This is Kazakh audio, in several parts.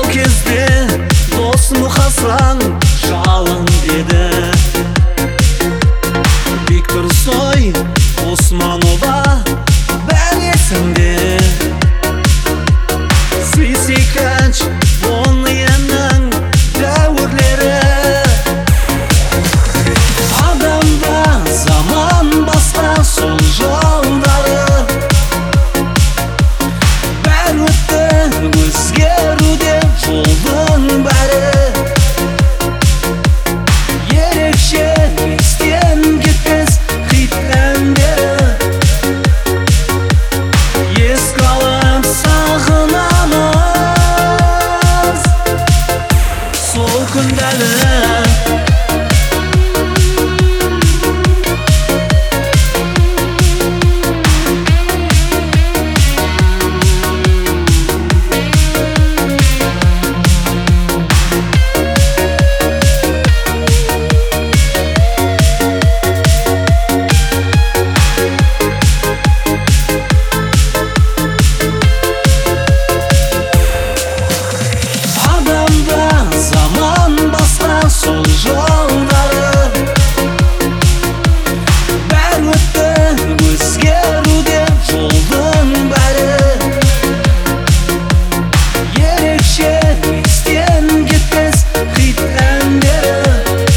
кезде дос мұқасан жалын деді. Виктор Цой, Османова бәрі есімде. Сейсекач Вонның дәуірлері. Адамда заман басқа сол жолдары. Бәрі өтті өзгеруде жолдың бәрі. Ерекше естен кетпес хит әндері. Еске алып сағынамыз сол күндері. Сол жолдары. Бәрі өтті өзгеруде жолдың бәрі. Ерекше естен кетпес хит әндері.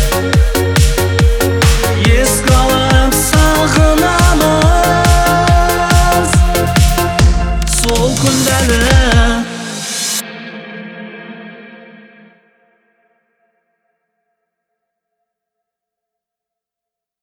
Еске алып сағынамыз сол күндері.